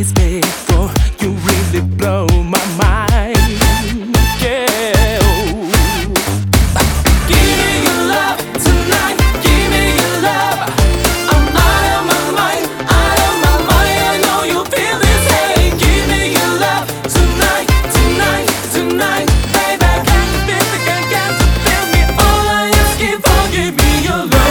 eyes before you really blow my mind. Yeah. Give me your love tonight. Give me your love. I'm out of my mind. Out of my mind. I know you feel this. Hey, give me your love tonight, tonight, tonight. Baby, I can't feel it. I got to feel me. All I ask is for give me your love.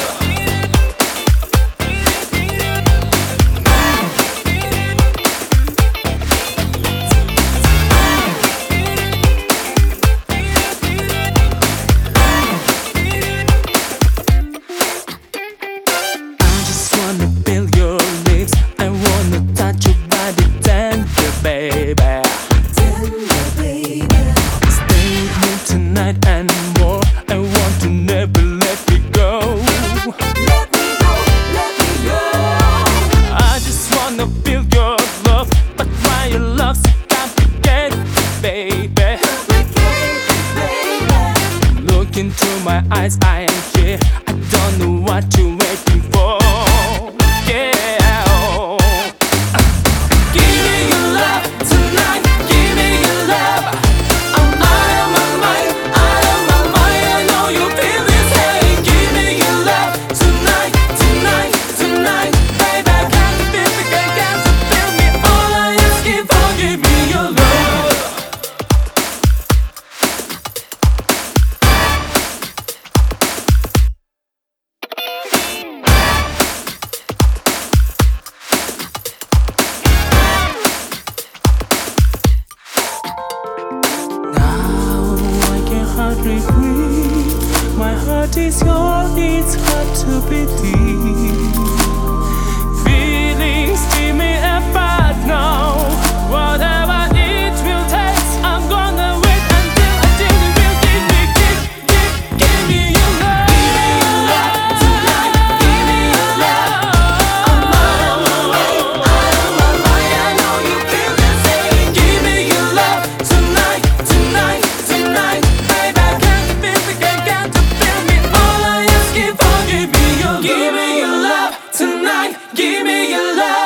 Feel your lips, I wanna touch your body tender, baby. Tender, baby. Stay with me tonight and more. I want to never let me go. Let me go, let me go. I just wanna feel your love, but why your love's so complicated, baby? Complicated, baby. Look into my eyes, I am here. I don't know what you're waiting for. Breathe. My heart is yours, it's hard to believe. Feelings tear me apart now. Whatever it will take, I'm gonna wait until you will give me your love. Give me your love tonight. Give me your love. I'm out of my way, out of my mind. I know you feel the same. Give me your love tonight, tonight, tonight. Give me your love tonight, give me your love.